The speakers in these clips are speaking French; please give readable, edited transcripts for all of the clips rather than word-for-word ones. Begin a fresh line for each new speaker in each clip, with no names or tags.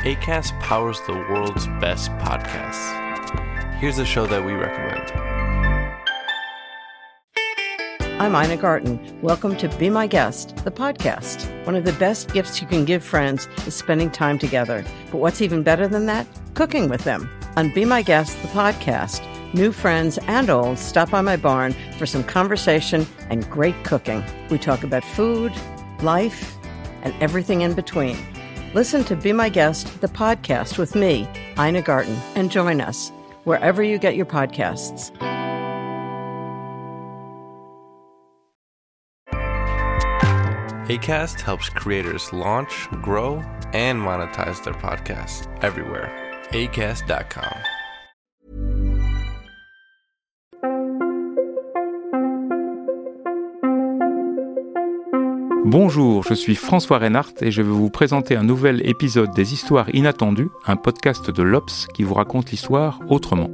Acast powers the world's best podcasts. Here's a show that we recommend.
I'm Ina Garten. Welcome to Be My Guest, the podcast. One of the best gifts you can give friends is spending time together. But what's even better than that? Cooking with them. On Be My Guest, the podcast, new friends and old stop by my barn for some conversation and great cooking. We talk about food, life, and everything in between. Listen to Be My Guest, the podcast with me, Ina Garten, and join us wherever you get your podcasts.
Acast helps creators launch, grow, and monetize their podcasts everywhere. Acast.com.
Bonjour, je suis François Reinhardt et je vais vous présenter un nouvel épisode des Histoires Inattendues, un podcast de l'Obs qui vous raconte l'histoire autrement.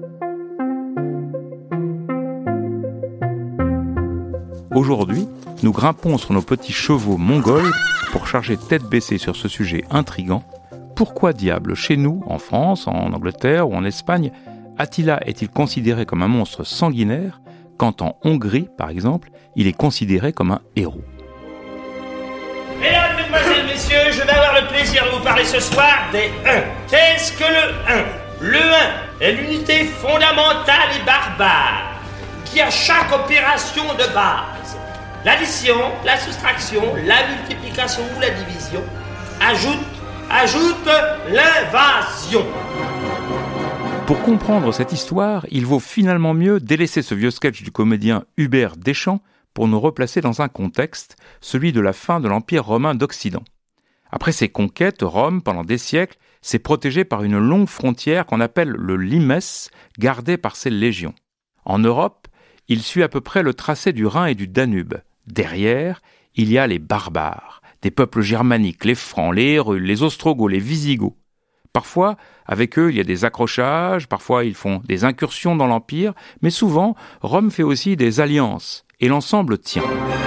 Aujourd'hui, nous grimpons sur nos petits chevaux mongols pour charger tête baissée sur ce sujet intrigant. Pourquoi diable, chez nous, en France, en Angleterre ou en Espagne, Attila est-il considéré comme un monstre sanguinaire, quand en Hongrie, par exemple, il est considéré comme un héros ?
Mesdames, mesdemoiselles, messieurs, je vais avoir le plaisir de vous parler ce soir des 1. Qu'est-ce que le 1 ? Le 1 est l'unité fondamentale et barbare qui, à chaque opération de base, l'addition, la soustraction, la multiplication ou la division, ajoute l'invasion.
Pour comprendre cette histoire, il vaut finalement mieux délaisser ce vieux sketch du comédien Hubert Deschamps pour nous replacer dans un contexte, celui de la fin de l'Empire romain d'Occident. Après ses conquêtes, Rome, pendant des siècles, s'est protégée par une longue frontière qu'on appelle le limes, gardée par ses légions. En Europe, il suit à peu près le tracé du Rhin et du Danube. Derrière, il y a les barbares, des peuples germaniques, les Francs, les Hérules, les Ostrogoths, les Visigoths. Parfois, avec eux, il y a des accrochages, parfois ils font des incursions dans l'Empire, mais souvent, Rome fait aussi des alliances, et l'ensemble tient.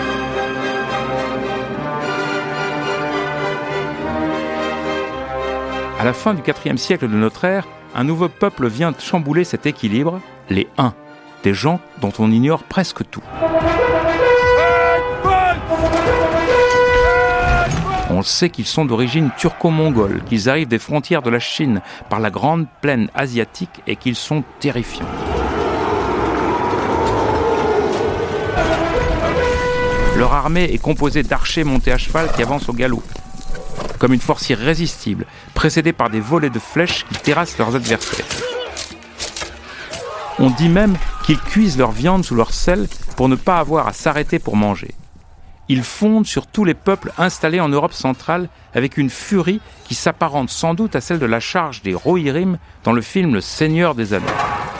À la fin du IVe siècle de notre ère, un nouveau peuple vient chambouler cet équilibre, les Huns, des gens dont on ignore presque tout. On sait qu'ils sont d'origine turco-mongole, qu'ils arrivent des frontières de la Chine par la grande plaine asiatique et qu'ils sont terrifiants. Leur armée est composée d'archers montés à cheval qui avancent au galop, comme une force irrésistible, précédée par des volées de flèches qui terrassent leurs adversaires. On dit même qu'ils cuisent leur viande sous leur sel pour ne pas avoir à s'arrêter pour manger. Ils fondent sur tous les peuples installés en Europe centrale avec une furie qui s'apparente sans doute à celle de la charge des Rohirrim dans le film Le Seigneur des Anneaux.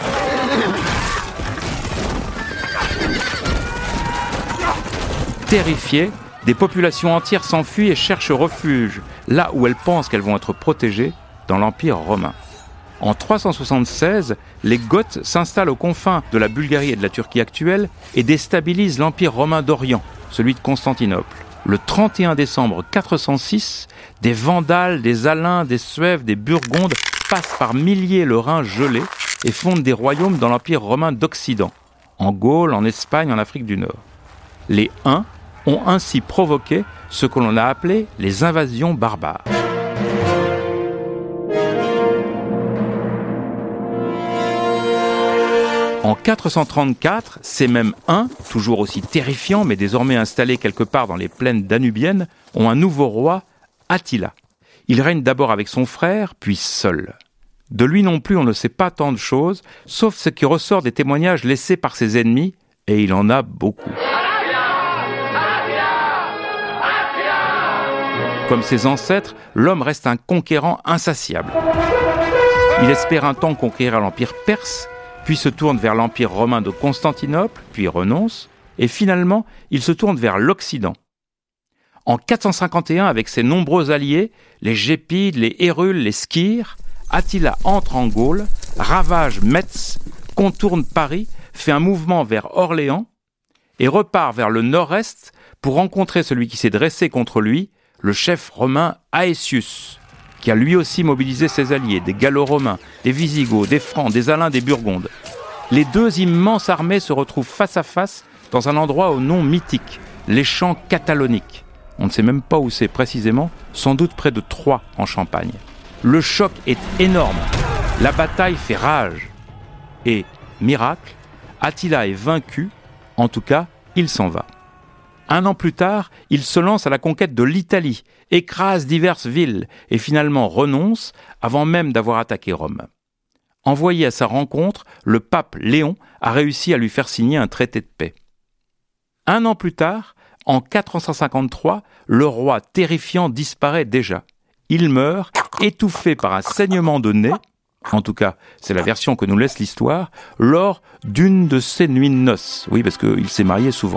Terrifiées, des populations entières s'enfuient et cherchent refuge, là où elles pensent qu'elles vont être protégées, dans l'Empire romain. En 376, les Goths s'installent aux confins de la Bulgarie et de la Turquie actuelle et déstabilisent l'Empire romain d'Orient, celui de Constantinople. Le 31 décembre 406, des Vandales, des Alains, des Suèves, des Burgondes passent par milliers le Rhin gelé et fondent des royaumes dans l'Empire romain d'Occident, en Gaule, en Espagne, en Afrique du Nord. Les Huns ont ainsi provoqué ce que l'on a appelé les invasions barbares. En 434, ces mêmes Huns, toujours aussi terrifiants mais désormais installés quelque part dans les plaines danubiennes, ont un nouveau roi, Attila. Il règne d'abord avec son frère, puis seul. De lui non plus on ne sait pas tant de choses, sauf ce qui ressort des témoignages laissés par ses ennemis, et il en a beaucoup. Comme ses ancêtres, l'homme reste un conquérant insatiable. Il espère un temps conquérir l'Empire perse, puis se tourne vers l'Empire romain de Constantinople, puis renonce, et finalement, il se tourne vers l'Occident. En 451, avec ses nombreux alliés, les Gépides, les Hérules, les Skyres, Attila entre en Gaule, ravage Metz, contourne Paris, fait un mouvement vers Orléans, et repart vers le nord-est pour rencontrer celui qui s'est dressé contre lui, le chef romain Aetius, qui a lui aussi mobilisé ses alliés, des Gallo-Romains, des Visigoths, des Francs, des Alains, des Burgondes. Les deux immenses armées se retrouvent face à face dans un endroit au nom mythique, les Champs Cataloniques. On ne sait même pas où c'est précisément, sans doute près de Troyes en Champagne. Le choc est énorme, la bataille fait rage. Et, miracle, Attila est vaincu, en tout cas, il s'en va. 1 an plus tard, il se lance à la conquête de l'Italie, écrase diverses villes et finalement renonce avant même d'avoir attaqué Rome. Envoyé à sa rencontre, le pape Léon a réussi à lui faire signer un traité de paix. 1 an plus tard, en 453, le roi terrifiant disparaît déjà. Il meurt, étouffé par un saignement de nez, en tout cas c'est la version que nous laisse l'histoire, lors d'une de ses nuits de noces. Oui, parce qu'il s'est marié souvent.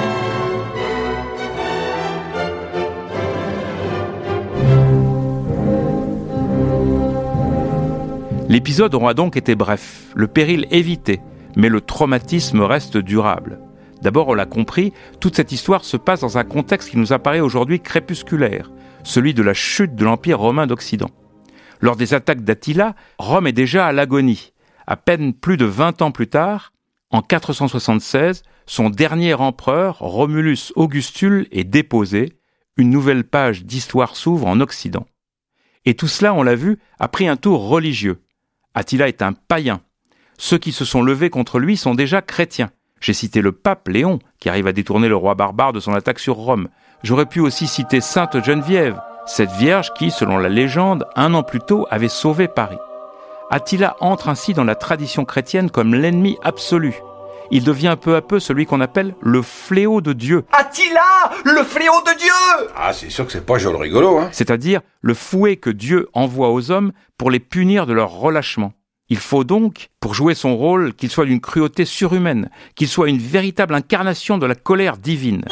L'épisode aura donc été bref, le péril évité, mais le traumatisme reste durable. D'abord, on l'a compris, toute cette histoire se passe dans un contexte qui nous apparaît aujourd'hui crépusculaire, celui de la chute de l'Empire romain d'Occident. Lors des attaques d'Attila, Rome est déjà à l'agonie. À peine plus de 20 ans plus tard, en 476, son dernier empereur, Romulus Augustule, est déposé. Une nouvelle page d'histoire s'ouvre en Occident. Et tout cela, on l'a vu, a pris un tour religieux. Attila est un païen. Ceux qui se sont levés contre lui sont déjà chrétiens. J'ai cité le pape Léon, qui arrive à détourner le roi barbare de son attaque sur Rome. J'aurais pu aussi citer Sainte Geneviève, cette vierge qui, selon la légende, 1 an plus tôt avait sauvé Paris. Attila entre ainsi dans la tradition chrétienne comme l'ennemi absolu. Il devient peu à peu celui qu'on appelle le fléau de Dieu.
Attila, le fléau de Dieu!
Ah, c'est sûr que c'est pas joli rigolo, hein.
C'est-à-dire le fouet que Dieu envoie aux hommes pour les punir de leur relâchement. Il faut donc, pour jouer son rôle, qu'il soit d'une cruauté surhumaine, qu'il soit une véritable incarnation de la colère divine.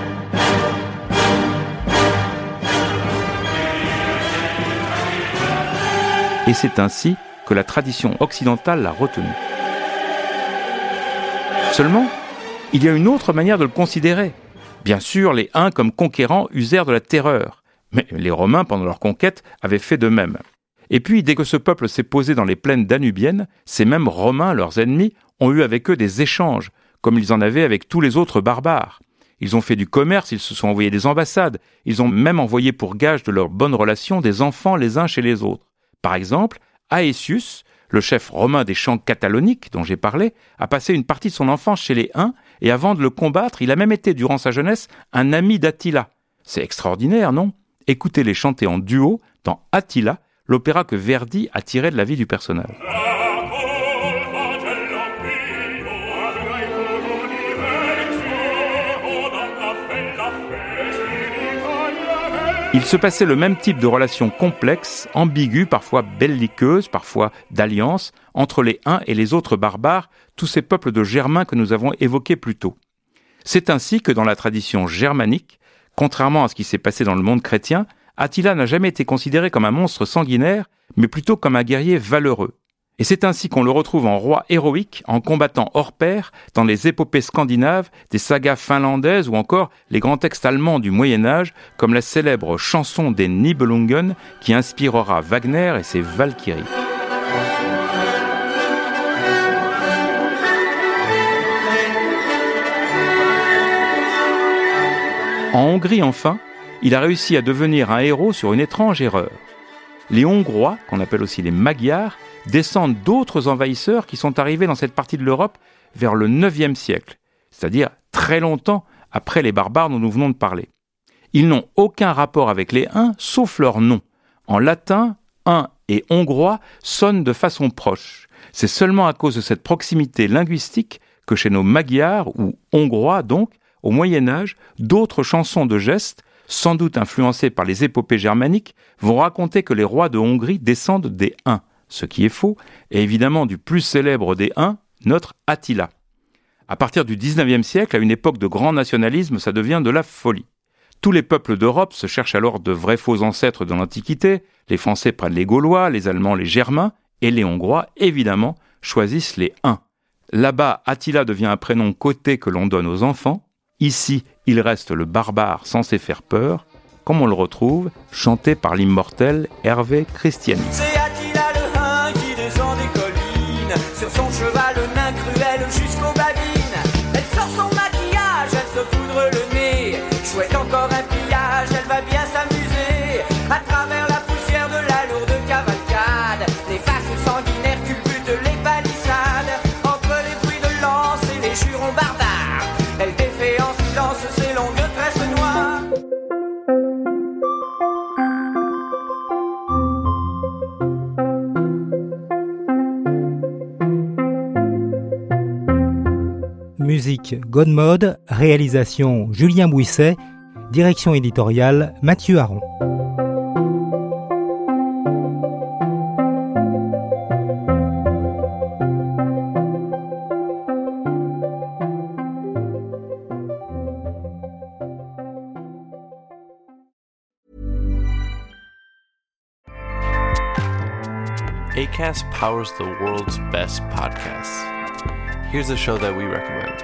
Et c'est ainsi que la tradition occidentale l'a retenu. Seulement, il y a une autre manière de le considérer. Bien sûr, les Huns, comme conquérants, usèrent de la terreur. Mais les Romains, pendant leur conquête, avaient fait de même. Et puis, dès que ce peuple s'est posé dans les plaines danubiennes, ces mêmes Romains, leurs ennemis, ont eu avec eux des échanges, comme ils en avaient avec tous les autres barbares. Ils ont fait du commerce, ils se sont envoyés des ambassades, ils ont même envoyé pour gage de leurs bonnes relations des enfants les uns chez les autres. Par exemple, Aetius, le chef romain des Champs Cataloniques dont j'ai parlé, a passé une partie de son enfance chez les Huns, et avant de le combattre, il a même été, durant sa jeunesse, un ami d'Attila. C'est extraordinaire, non ? Écoutez-les chanter en duo dans Attila, l'opéra que Verdi a tiré de la vie du personnage. Il se passait le même type de relation complexe, ambiguë, parfois belliqueuse, parfois d'alliance, entre les Huns et les autres barbares, tous ces peuples de Germains que nous avons évoqués plus tôt. C'est ainsi que dans la tradition germanique, contrairement à ce qui s'est passé dans le monde chrétien, Attila n'a jamais été considéré comme un monstre sanguinaire, mais plutôt comme un guerrier valeureux. Et c'est ainsi qu'on le retrouve en roi héroïque, en combattant hors pair, dans les épopées scandinaves, des sagas finlandaises ou encore les grands textes allemands du Moyen-Âge, comme la célèbre chanson des Nibelungen qui inspirera Wagner et ses Valkyries. En Hongrie, enfin, il a réussi à devenir un héros sur une étrange erreur. Les Hongrois, qu'on appelle aussi les Magyars, descendent d'autres envahisseurs qui sont arrivés dans cette partie de l'Europe vers le IXe siècle, c'est-à-dire très longtemps après les barbares dont nous venons de parler. Ils n'ont aucun rapport avec les Huns, sauf leur nom. En latin, Huns et Hongrois sonnent de façon proche. C'est seulement à cause de cette proximité linguistique que chez nos Magyars, ou Hongrois donc, au Moyen-Âge, d'autres chansons de gestes, sans doute influencées par les épopées germaniques, vont raconter que les rois de Hongrie descendent des Huns, ce qui est faux, et évidemment du plus célèbre des Huns, notre Attila. À partir du XIXe siècle, à une époque de grand nationalisme, ça devient de la folie. Tous les peuples d'Europe se cherchent alors de vrais faux ancêtres de l'Antiquité, les Français prennent les Gaulois, les Allemands les Germains, et les Hongrois, évidemment, choisissent les Huns. Là-bas, Attila devient un prénom coté que l'on donne aux enfants. Ici, il reste le barbare censé faire peur, comme on le retrouve, chanté par l'immortel Hervé Christiani.
C'est Attila le Hun qui descend des collines, sur son cheval le nain cruel jusqu'aux babines. Elle sort son maquillage, elle se foudre le nez, chouette encore un pillage, elle va bien s'amuser. À travers la poussière de la lourde cavalcade, les faces sanguinaires culbutent les palissades. Entre les bruits de lance et les jurons barbares, elle défait en silence ses longues tresses noires.
Musique Godmode, réalisation Julien Bouisset, direction éditoriale Mathieu Aron.
Acast powers the world's best podcasts. Here's a show that we recommend.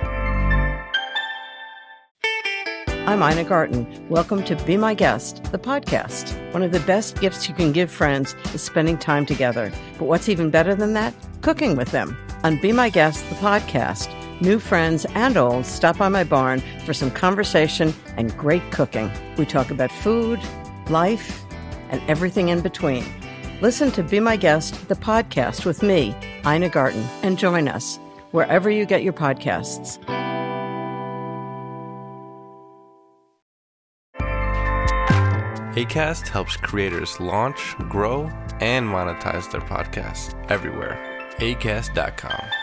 I'm Ina Garten. Welcome to Be My Guest, the podcast. One of the best gifts you can give friends is spending time together. But what's even better than that? Cooking with them. On Be My Guest, the podcast, new friends and old stop by my barn for some conversation and great cooking. We talk about food, life, and everything in between. Listen to Be My Guest, the podcast with me, Ina Garten, and join us wherever you get your podcasts.
Acast helps creators launch, grow, and monetize their podcasts everywhere. Acast.com.